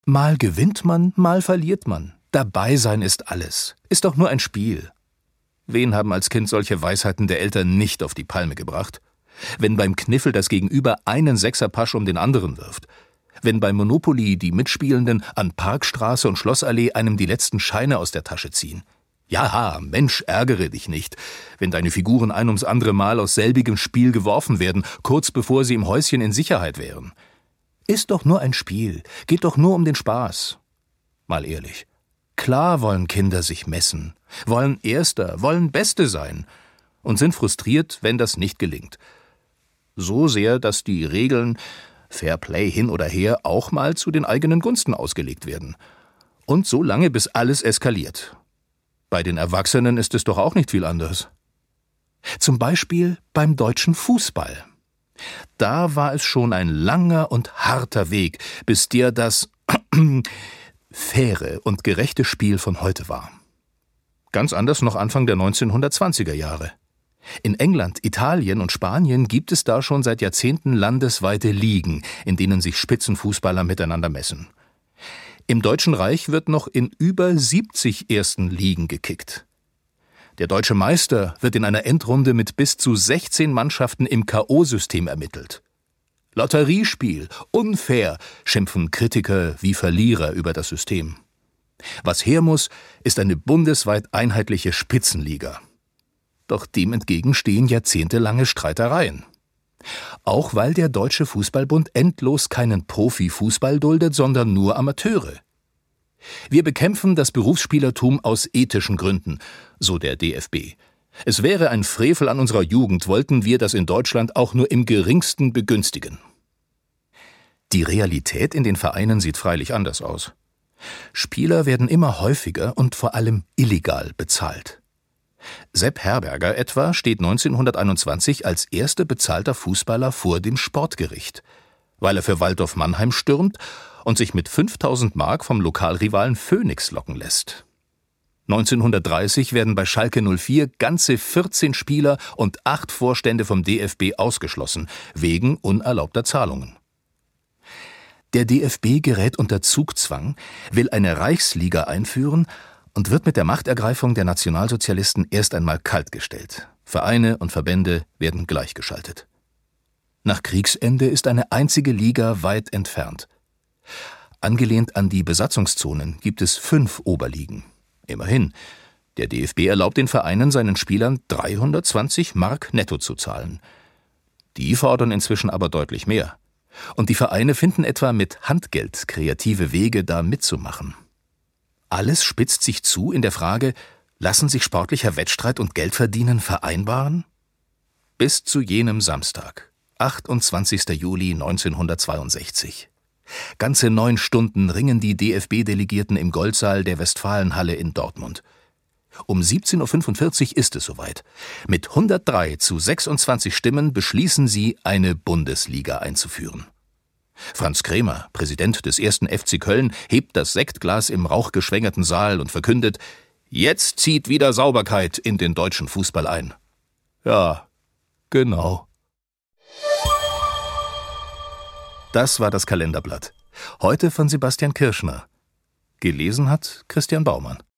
Mal gewinnt man, mal verliert man. Dabei sein ist alles. Ist doch nur ein Spiel. Wen haben als Kind solche Weisheiten der Eltern nicht auf die Palme gebracht? Wenn beim Kniffel das Gegenüber einen Sechserpasch um den anderen wirft. Wenn beim Monopoly die Mitspielenden an Parkstraße und Schlossallee einem die letzten Scheine aus der Tasche ziehen. Ja, Mensch, ärgere dich nicht, wenn deine Figuren ein ums andere Mal aus selbigem Spiel geworfen werden, kurz bevor sie im Häuschen in Sicherheit wären. Ist doch nur ein Spiel, geht doch nur um den Spaß. Mal ehrlich, klar wollen Kinder sich messen, wollen Erster, wollen Beste sein und sind frustriert, wenn das nicht gelingt. So sehr, dass die Regeln, Fair Play hin oder her, auch mal zu den eigenen Gunsten ausgelegt werden. Und so lange, bis alles eskaliert. Bei den Erwachsenen ist es doch auch nicht viel anders. Zum Beispiel beim deutschen Fußball. Da war es schon ein langer und harter Weg, bis der das faire und gerechte Spiel von heute war. Ganz anders noch Anfang der 1920er Jahre. In England, Italien und Spanien gibt es da schon seit Jahrzehnten landesweite Ligen, in denen sich Spitzenfußballer miteinander messen. Im Deutschen Reich wird noch in über 70 ersten Ligen gekickt. Der deutsche Meister wird in einer Endrunde mit bis zu 16 Mannschaften im K.O.-System ermittelt. Lotteriespiel, unfair, schimpfen Kritiker wie Verlierer über das System. Was her muss, ist eine bundesweit einheitliche Spitzenliga. Doch dem entgegen stehen jahrzehntelange Streitereien. Auch weil der Deutsche Fußballbund endlos keinen Profifußball duldet, sondern nur Amateure. Wir bekämpfen das Berufsspielertum aus ethischen Gründen, so der DFB. Es wäre ein Frevel an unserer Jugend, wollten wir das in Deutschland auch nur im geringsten begünstigen. Die Realität in den Vereinen sieht freilich anders aus. Spieler werden immer häufiger und vor allem illegal bezahlt. Sepp Herberger etwa steht 1921 als erster bezahlter Fußballer vor dem Sportgericht, weil er für Waldorf Mannheim stürmt und sich mit 5.000 Mark vom Lokalrivalen Phoenix locken lässt. 1930 werden bei Schalke 04 ganze 14 Spieler und 8 Vorstände vom DFB ausgeschlossen, wegen unerlaubter Zahlungen. Der DFB gerät unter Zugzwang, will eine Reichsliga einführen und wird mit der Machtergreifung der Nationalsozialisten erst einmal kaltgestellt. Vereine und Verbände werden gleichgeschaltet. Nach Kriegsende ist eine einzige Liga weit entfernt. Angelehnt an die Besatzungszonen gibt es 5 Oberligen. Immerhin, der DFB erlaubt den Vereinen, seinen Spielern 320 Mark netto zu zahlen. Die fordern inzwischen aber deutlich mehr. Und die Vereine finden etwa mit Handgeld kreative Wege, da mitzumachen. Alles spitzt sich zu in der Frage, lassen sich sportlicher Wettstreit und Geldverdienen vereinbaren? Bis zu jenem Samstag, 28. Juli 1962. Ganze 9 Stunden ringen die DFB-Delegierten im Goldsaal der Westfalenhalle in Dortmund. Um 17.45 Uhr ist es soweit. Mit 103 zu 26 Stimmen beschließen sie, eine Bundesliga einzuführen. Franz Kremer, Präsident des 1. FC Köln, hebt das Sektglas im rauchgeschwängerten Saal und verkündet: Jetzt zieht wieder Sauberkeit in den deutschen Fußball ein. Ja, genau. Das war das Kalenderblatt. Heute von Sebastian Kirschner. Gelesen hat Christian Baumann.